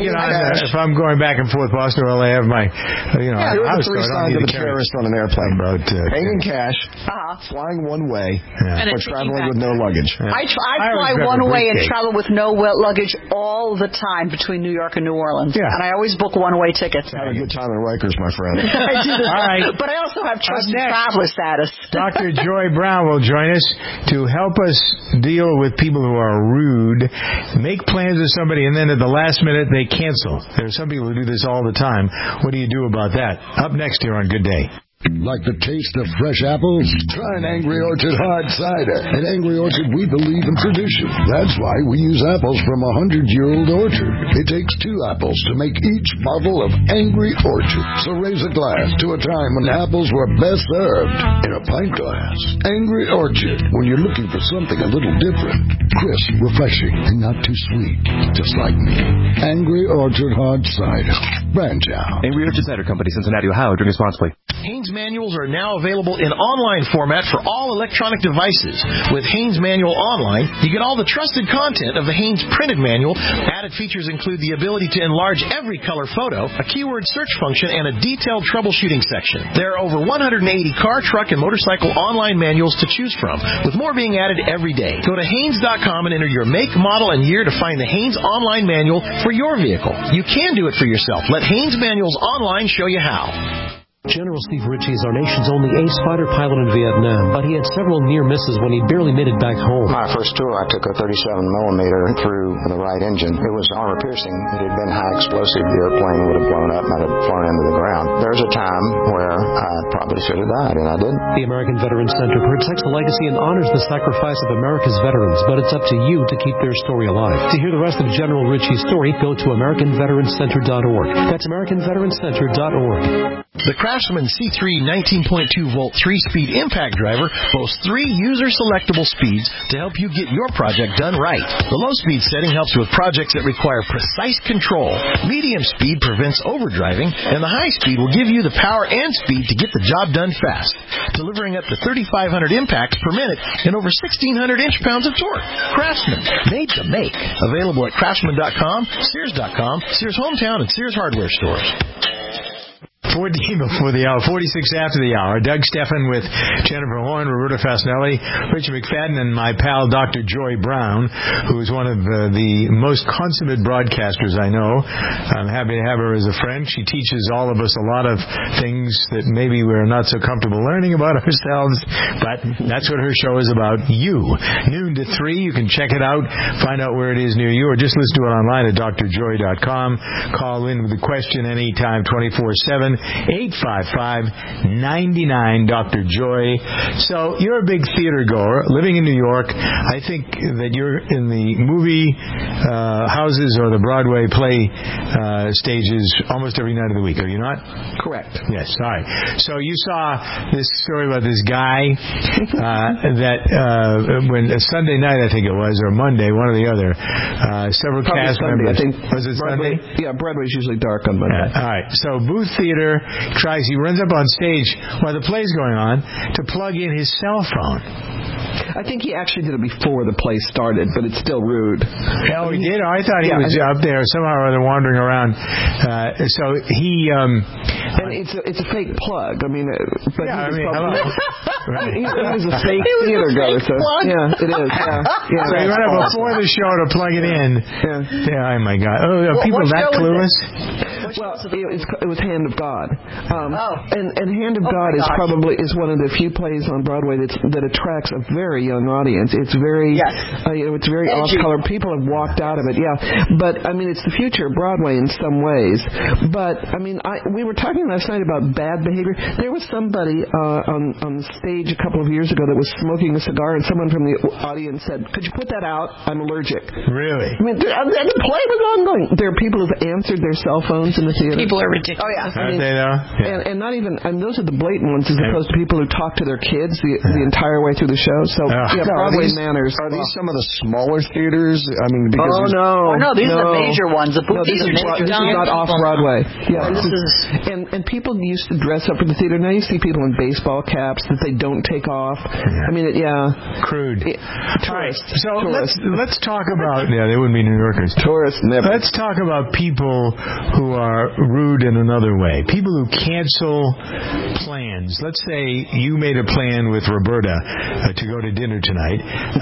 [SPEAKER 2] If I'm going back and forth Boston or LA, I have my...
[SPEAKER 4] here are the 3 signs of a terrorist on an airplane, bro. Paying in cash, flying one way, or traveling with no luggage.
[SPEAKER 6] I fly one way and travel with no luggage all the time between New York and New Orleans. And I always book one-way tickets.
[SPEAKER 4] Have a good time in Rikers, my friend.
[SPEAKER 6] I do.
[SPEAKER 2] All right.
[SPEAKER 6] But I also have trusted traveler status.
[SPEAKER 2] Dr. Joy Brown will join us to help us deal with people who are rude, make plans with somebody, and then at the last minute they cancel. There are some people who do this all the time. What do you do about that? Up next here on Good Day.
[SPEAKER 7] Like the taste of fresh apples? Try an Angry Orchard hard cider. At Angry Orchard, we believe in tradition. That's why we use apples from a 100-year-old orchard. It takes 2 apples to make each bottle of Angry Orchard. So raise a glass to a time when apples were best served in a pint glass. Angry Orchard, when you're looking for something a little different. Crisp, refreshing, and not too sweet. Just like me. Angry Orchard hard cider. Branch out.
[SPEAKER 19] Angry Orchard Cider Company, Cincinnati, Ohio. Drink responsibly.
[SPEAKER 23] Haynes manuals are now available in online format for all electronic devices. With Haynes Manual Online, you get all the trusted content of the Haynes printed manual. Added features include the ability to enlarge every color photo, a keyword search function, and a detailed troubleshooting section. There are over 180 car, truck, and motorcycle online manuals to choose from, with more being added every day. Go to Haynes.com and enter your make, model, and year to find the Haynes online manual for your vehicle. You can do it for yourself. Let Haynes Manuals Online show you how.
[SPEAKER 5] General Steve Ritchie is our nation's only ace fighter pilot in Vietnam, but he had several near misses when he barely made it back home.
[SPEAKER 8] My first tour, I took a 37mm through the right engine. It was armor-piercing. It had been high explosive. The airplane would have blown up and I'd have flown into the ground. There's a time where I probably should have died, and I didn't.
[SPEAKER 5] The American Veterans Center protects the legacy and honors the sacrifice of America's veterans, but it's up to you to keep their story alive. To hear the rest of General Ritchie's story, go to AmericanVeteransCenter.org. That's AmericanVeteransCenter.org.
[SPEAKER 23] The Craftsman C3 19.2-volt 3-speed impact driver boasts 3 user-selectable speeds to help you get your project done right. The low-speed setting helps with projects that require precise control. Medium speed prevents overdriving, and the high speed will give you the power and speed to get the job done fast, delivering up to 3,500 impacts per minute and over 1,600 inch-pounds of torque. Craftsman, made to make. Available at Craftsman.com, Sears.com, Sears Hometown, and Sears Hardware stores.
[SPEAKER 2] 14 before the hour, 46 after the hour. Doug Stephan with Jennifer Horn, Roberta Fasinelli, Richard McFadden, and my pal Dr. Joy Brown, who is one of the most consummate broadcasters I know. I'm happy to have her as a friend. She teaches all of us a lot of things that maybe we're not so comfortable learning about ourselves, but that's what her show is about. You. Noon to 3. You can check it out, find out where it is near you, or just listen to it online at drjoy.com. Call in with a question anytime, 24/7. 855-99 Dr. Joy. So you're a big theater goer, living in New York. I think that you're in the movie houses or the Broadway play stages almost every night of the week, are you not?
[SPEAKER 9] Correct.
[SPEAKER 2] Yes, all right. So you saw this story about this guy that when Sunday night, I think it was, or Monday, one or the other, several
[SPEAKER 9] Probably
[SPEAKER 2] cast
[SPEAKER 9] Sunday,
[SPEAKER 2] members.
[SPEAKER 9] I think.
[SPEAKER 2] Was it
[SPEAKER 9] Broadway,
[SPEAKER 2] Sunday?
[SPEAKER 9] Yeah, Broadway's usually dark on Monday.
[SPEAKER 2] All right. So Booth Theater he runs up on stage while the play's going on to plug in his cell phone.
[SPEAKER 9] I think he actually did it before the play started, but it's still rude.
[SPEAKER 2] Oh, he did? I thought he was up there somehow or other wandering around. So he...
[SPEAKER 9] and it's a fake plug. I mean, but
[SPEAKER 2] hello.
[SPEAKER 9] Right. He was a fake theater goer. So, yeah, it is. Yeah.
[SPEAKER 2] So he went up before the show to plug it in. Yeah. Oh, my God. Oh, are people that clueless?
[SPEAKER 9] Well, it was Hand of God. And Hand of God is one of the few plays on Broadway that attracts a very young audience. It's very it's very off-color. People have walked out of it. Yeah, but I mean it's the future of Broadway in some ways. But I mean we were talking last night about bad behavior. There was somebody on the stage a couple of years ago that was smoking a cigar, and someone from the audience said, "Could you put that out? I'm allergic."
[SPEAKER 2] Really?
[SPEAKER 9] I mean, and the play was ongoing. There are people who've answered their cell phones in the theater.
[SPEAKER 3] People are ridiculous.
[SPEAKER 9] Oh yeah,
[SPEAKER 2] Aren't they though? Yeah.
[SPEAKER 9] And not even, and those are the blatant ones, as opposed to people who talk to their kids the entire way through the show. So Broadway manners.
[SPEAKER 4] Are these some of the smaller theaters? I mean, because
[SPEAKER 6] these are the major ones.
[SPEAKER 9] This is not off Broadway. Yeah, and people used to dress up for the theater. Now you see people in baseball caps that they don't take off. I mean,
[SPEAKER 2] crude.
[SPEAKER 9] Tourists.
[SPEAKER 2] So let's talk about they wouldn't be New Yorkers.
[SPEAKER 9] Tourists never.
[SPEAKER 2] Let's talk about people who are rude in another way. People who cancel plans. Let's say you made a plan with Roberta to go to dinner tonight,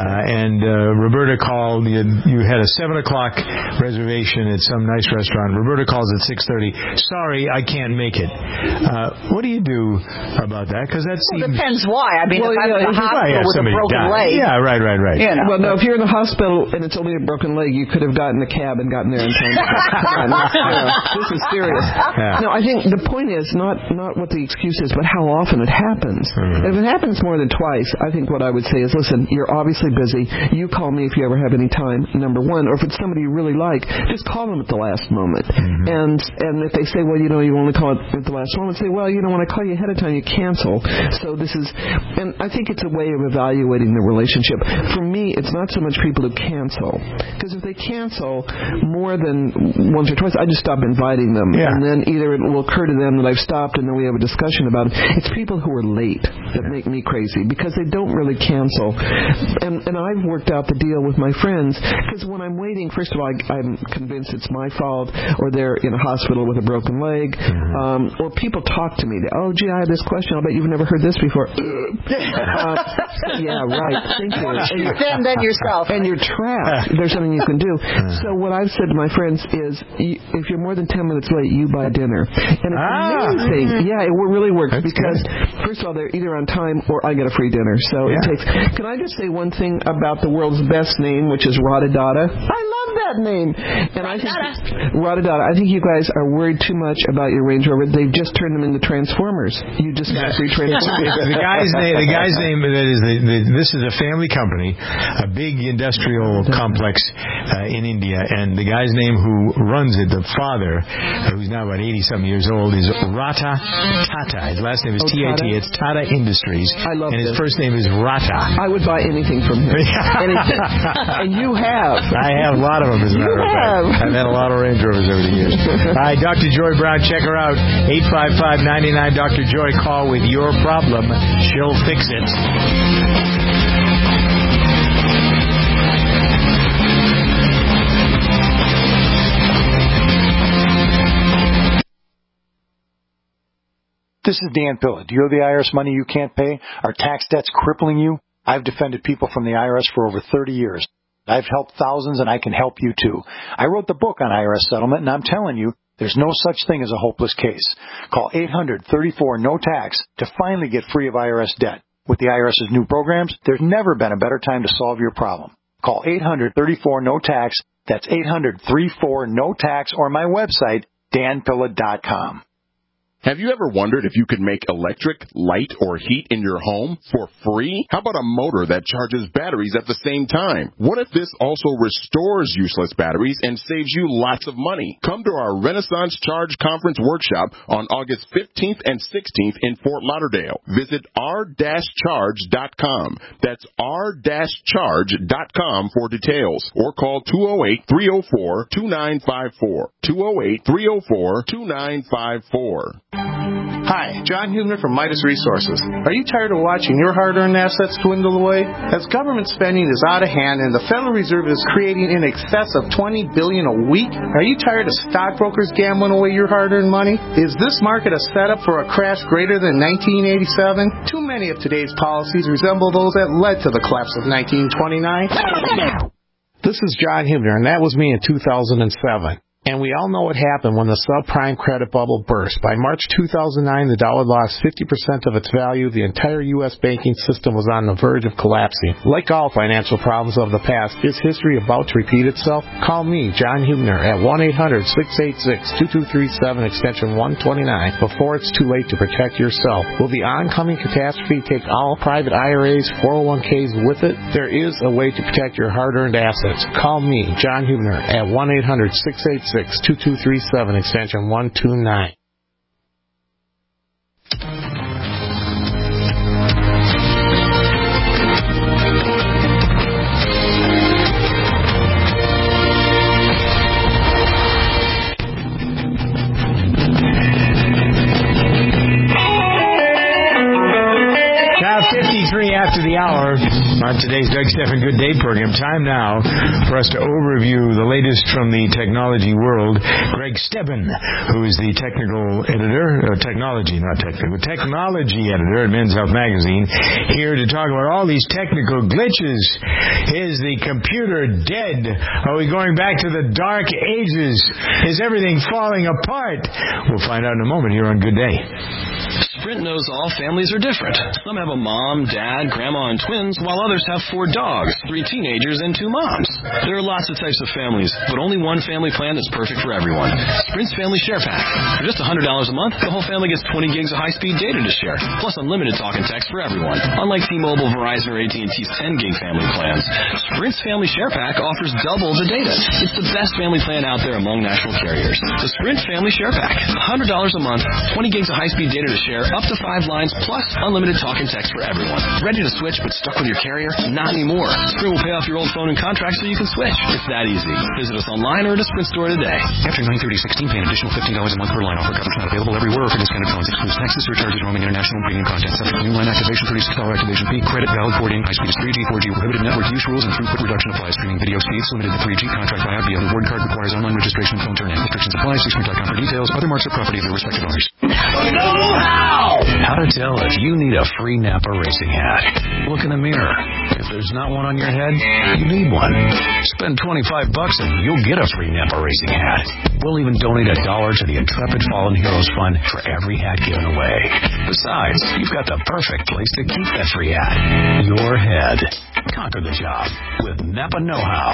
[SPEAKER 2] and Roberta called. You had a 7:00 reservation at some nice restaurant. Roberta calls at 6:30. Sorry, I can't make it. What do you do about that? Because that seems...
[SPEAKER 6] depends why. I mean, if I'm in the hospital with a broken leg...
[SPEAKER 2] Yeah, right.
[SPEAKER 6] You know.
[SPEAKER 9] Well, no, if you're in the hospital and it's only a broken leg, you could have gotten a cab and gotten there in time. This is serious. No, I think the point is not what the excuse is, but how often it happens. If it happens more than twice, I think what I would say is, listen, you're obviously busy. You call me if you ever have any time, number one. Or if it's somebody you really like, just call them at the last moment. And if they say, well, you only call it at the last moment, say, well, when I call you ahead of time, you cancel. So this is, and I think it's a way of evaluating the relationship. For me, it's not so much people who cancel. Because if they cancel more than once or twice, I just stop inviting them. And then either it will occur to them that I've stopped and then we have a discussion about it. It's people who are late that make me crazy because they don't really cancel. And I've worked out the deal with my friends because when I'm waiting, first of all, I'm convinced it's my fault or they're in a hospital with a broken leg or people talk to me. Oh, gee, I have this question. I'll bet you've never heard this before. Yeah, right. Thank you.
[SPEAKER 6] And then yourself.
[SPEAKER 9] And you're trapped. There's something you can do. So what I've said to my friends is if you're more than 10 minutes late, you buy dinner. And it's amazing. Yeah, it really works because, first of all, they're either on time or I get a free dinner. So it takes. Can I just say one thing about the world's best name, which is Radadada? I love that name. And I think Radadada. I think you guys are worried too much about your Range Rover. They've just turned them into Transformers. You just got a free Transformers.
[SPEAKER 2] The guy's name this is a family company, a big industrial complex in India, and the guy's name who runs it, the father, who's now about 80-something years old, is Rata Tata. His last name is T-A-T. It's Tata Industries.
[SPEAKER 9] I love
[SPEAKER 2] and his first name is Rata.
[SPEAKER 9] I would buy anything from him. Anything. And you have.
[SPEAKER 2] I have a lot of them, as a matter of fact. I've had a lot of Range Rovers over the years. All right, Dr. Joy Brown, check her out. 855-99 Dr. Joy. Call with your problem. She'll fix it.
[SPEAKER 10] This is Dan Pilla. Do you owe the IRS money you can't pay? Are tax debts crippling you? I've defended people from the IRS for over 30 years. I've helped thousands, and I can help you too. I wrote the book on IRS settlement, and I'm telling you, there's no such thing as a hopeless case. Call 800-34-NO-TAX to finally get free of IRS debt. With the IRS's new programs, there's never been a better time to solve your problem. Call 800-34-NO-TAX. That's 800-34-NO-TAX, or my website, danpilla.com.
[SPEAKER 11] Have you ever wondered if you could make electric, light, or heat in your home for free? How about a motor that charges batteries at the same time? What if this also restores useless batteries and saves you lots of money? Come to our Renaissance Charge Conference Workshop on August 15th and 16th in Fort Lauderdale. Visit r-charge.com. That's r-charge.com for details. Or call 208-304-2954. 208-304-2954.
[SPEAKER 13] Hi, John Hubner from Midas Resources. Are you tired of watching your hard-earned assets dwindle away? As government spending is out of hand and the Federal Reserve is creating in excess of $20 billion a week, are you tired of stockbrokers gambling away your hard-earned money? Is this market a setup for a crash greater than 1987? Too many of today's policies resemble those that led to the collapse of 1929. This is John Hubner, and that was me in 2007. And we all know what happened when the subprime credit bubble burst. By March 2009, the dollar lost 50% of its value. The entire U.S. banking system was on the verge of collapsing. Like all financial problems of the past, is history about to repeat itself? Call me, John Hubner, at 1-800-686-2237, extension 129, before it's too late to protect yourself. Will the oncoming catastrophe take all private IRAs, 401ks with it? There is a way to protect your hard-earned assets. Call me, John Hubner, at 1-800-686-2237, extension 129.
[SPEAKER 2] Now 53 after the hour on today's Doug Stephan Good Day program. Time now for us to overview the latest from the technology world. Greg Stebben, who is the technology editor at Men's Health Magazine, here to talk about all these technical glitches. Is the computer dead? Are we going back to the dark ages? Is everything falling apart? We'll find out in a moment here on Good Day.
[SPEAKER 12] Sprint knows all families are different. Some have a mom, dad, grandma, and twins, while others have 4 dogs, 3 teenagers, and 2 moms. There are lots of types of families, but only one family plan that's perfect for everyone. Sprint's Family Share Pack. For just $100 a month, the whole family gets 20 gigs of high-speed data to share, plus unlimited talk and text for everyone. Unlike T-Mobile, Verizon, or AT&T's 10-gig family plans, Sprint's Family Share Pack offers double the data. It's the best family plan out there among national carriers. The Sprint Family Share Pack. $100 a month, 20 gigs of high-speed data to share, up to 5 lines, plus unlimited talk and text for everyone. Ready to switch but stuck with your carrier? Not anymore. Sprint will pay off your old phone and contract so you can switch. It's that easy. Visit us online or at a Sprint store today.
[SPEAKER 24] After 9/30/16, pay an additional $15 a month per line. Offer coverage not available everywhere or for discounted phones. Excludes taxes, surcharges, roaming, international, and premium content. Subject to new line activation, $36 activation fee. Credit valid porting. High speed is 3G, 4G. Prohibited network use rules and throughput reduction applies. Streaming video speeds limited to 3G. Contract buyout via reward card requires online registration and phone turn-in. Restrictions apply. See Sprint.com for details. Other marks are property of their respective owners.
[SPEAKER 1] Know-how!
[SPEAKER 24] How to tell if you need a free Napa racing hat. Look in the mirror. If there's not one on your head, you need one. Spend $25 and you'll get a free Napa racing hat. We'll even donate $1 to the Intrepid Fallen Heroes Fund for every hat given away. Besides, you've got the perfect place to keep that free hat. Your head. Conquer the job with Napa Know-How.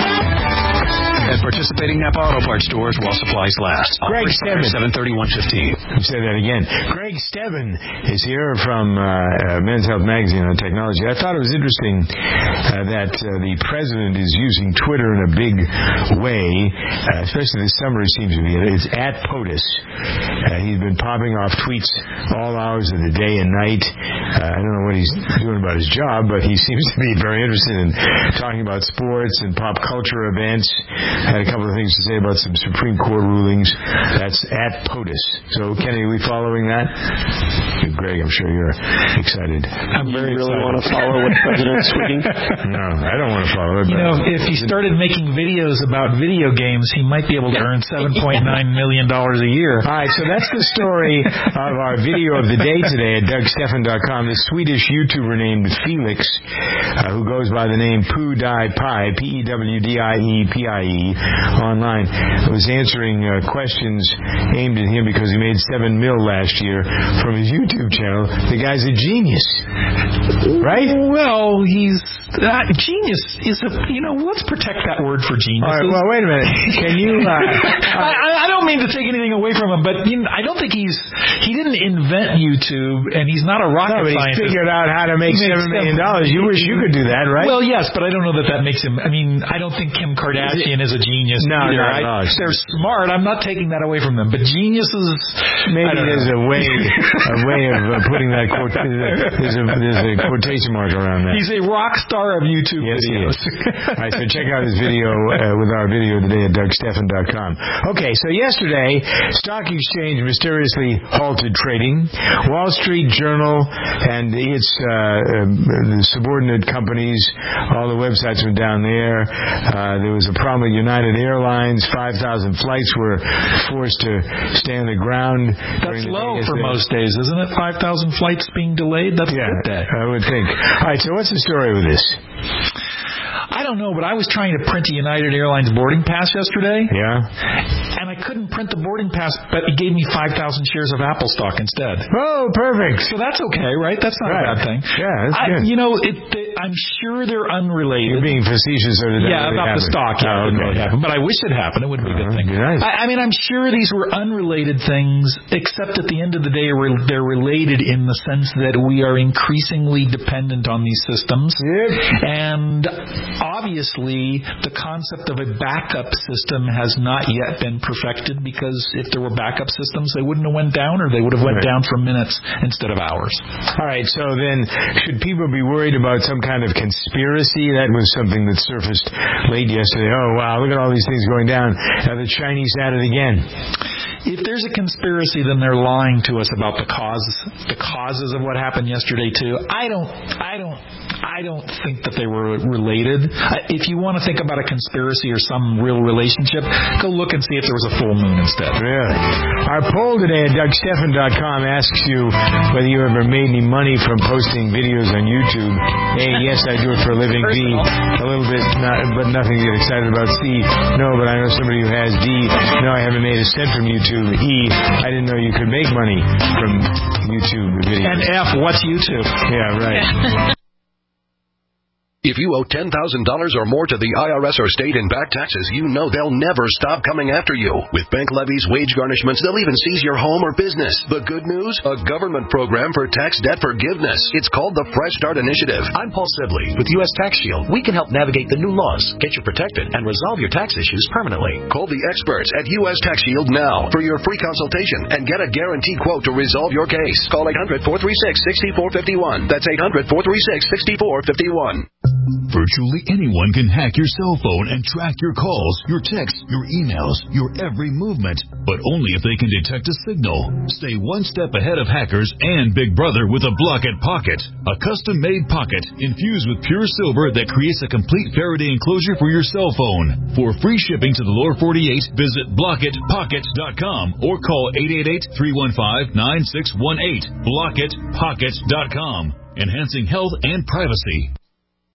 [SPEAKER 24] At participating Napa Auto Parts stores while supplies last.
[SPEAKER 2] Greg Stebbin.
[SPEAKER 24] 731.15.
[SPEAKER 2] Say that again. Greg Stebbin is here from Men's Health Magazine on technology. I thought it was interesting that the president is using Twitter in a big way, especially this summer it seems to be. It's at POTUS. He's been popping off tweets all hours of the day and night. I don't know what he's doing about his job, but he seems to be very interested in talking about sports and pop culture events. Had a couple of things to say about some Supreme Court rulings. That's at POTUS. So, Kenny, are we following that? Greg, I'm sure you're excited.
[SPEAKER 15] I'm very excited. You really want to follow what the president's tweeting?
[SPEAKER 2] No, I don't want to follow it.
[SPEAKER 16] You know, if he started making videos about video games, he might be able to earn $7.9 million a year.
[SPEAKER 2] All right, so that's the story of our video of the day today at DougStephan.com. This Swedish YouTuber named Felix, who goes by the name PewDiePie, PEWDIEPIE, online, was answering questions aimed at him because he made $7 million last year from his YouTube channel. The guy's a genius, right?
[SPEAKER 16] Well, he's genius is let's protect that word for genius.
[SPEAKER 2] All right, well, wait a minute. Can you?
[SPEAKER 16] I don't mean to take anything away from him, but I don't think he didn't invent YouTube, and he's not a rocket scientist.
[SPEAKER 2] He's figured out how to make $7 million. You wish you could do that, right?
[SPEAKER 16] Well, yes, but I don't know that makes him. I mean, I don't think Kim Kardashian is a genius either.
[SPEAKER 2] No.
[SPEAKER 16] They're smart. I'm not taking that away from them, but geniuses.
[SPEAKER 2] Maybe there's a way of putting that quote. There's a quotation mark around that.
[SPEAKER 16] He's a rock star of YouTube videos.
[SPEAKER 2] All right, so check out his video with our video today at DougStephan.com. Okay, so yesterday, stock exchange mysteriously halted trading. Wall Street Journal and its the subordinate companies, all the websites went down there. There was a problem with United Airlines. 5,000 flights were forced to stay on the ground.
[SPEAKER 16] That's low for most days, isn't it? 5,000 flights being delayed? That's a good day.
[SPEAKER 2] I would think. All right, so what's the story with this?
[SPEAKER 16] I don't know, but I was trying to print a United Airlines boarding pass yesterday.
[SPEAKER 2] Yeah.
[SPEAKER 16] And I couldn't print the boarding pass, but it gave me 5,000 shares of Apple stock instead.
[SPEAKER 2] Oh, perfect.
[SPEAKER 16] So that's okay, right? That's not a bad thing.
[SPEAKER 2] Yeah, that's good.
[SPEAKER 16] I'm sure they're unrelated.
[SPEAKER 2] You're being facetious.
[SPEAKER 16] About the stock. Yeah, didn't really happen. But I wish it happened. It would be a good thing.
[SPEAKER 2] Nice.
[SPEAKER 16] I mean, I'm sure these were unrelated things, except at the end of the day, they're related in the sense that we are increasingly dependent on these systems.
[SPEAKER 2] Yep.
[SPEAKER 16] And obviously, the concept of a backup system has not yet been perfected, because if there were backup systems, they wouldn't have went down, or they would have went down for minutes instead of hours.
[SPEAKER 2] All right, so then should people be worried about some kind of conspiracy? That was something that surfaced late yesterday. Oh, wow, look at all these things going down. Now the Chinese at it again.
[SPEAKER 16] If there's a conspiracy, then they're lying to us about the causes of what happened yesterday too. I don't think that they were related. If you want to think about a conspiracy or some real relationship, go look and see if there was a full moon instead.
[SPEAKER 2] Really? Our poll today at DougStephan.com asks you whether you ever made any money from posting videos on YouTube. A, yes, I do it for a living. B, a little bit, but nothing to get excited about. C, no, but I know somebody who has. D, no, I haven't made a cent from YouTube. E, I didn't know you could make money from YouTube videos.
[SPEAKER 16] And F, what's YouTube?
[SPEAKER 2] Yeah, right.
[SPEAKER 20] If you owe $10,000 or more to the IRS or state in back taxes, you know they'll never stop coming after you. With bank levies, wage garnishments, they'll even seize your home or business. The good news? A government program for tax debt forgiveness. It's called the Fresh Start Initiative.
[SPEAKER 17] I'm Paul Sibley with U.S. Tax Shield. We can help navigate the new laws, get you protected, and resolve your tax issues permanently.
[SPEAKER 20] Call the experts at U.S. Tax Shield now for your free consultation and get a guaranteed quote to resolve your case. Call 800-436-6451. That's 800-436-6451.
[SPEAKER 14] Virtually anyone can hack your cell phone and track your calls, your texts, your emails, your every movement, but only if they can detect a signal. Stay one step ahead of hackers and Big Brother with a Blockit Pocket, a custom-made pocket infused with pure silver that creates a complete Faraday enclosure for your cell phone. For free shipping to the lower 48, visit BlockitPocket.com or call 888-315-9618. BlockitPocket.com, enhancing health and privacy.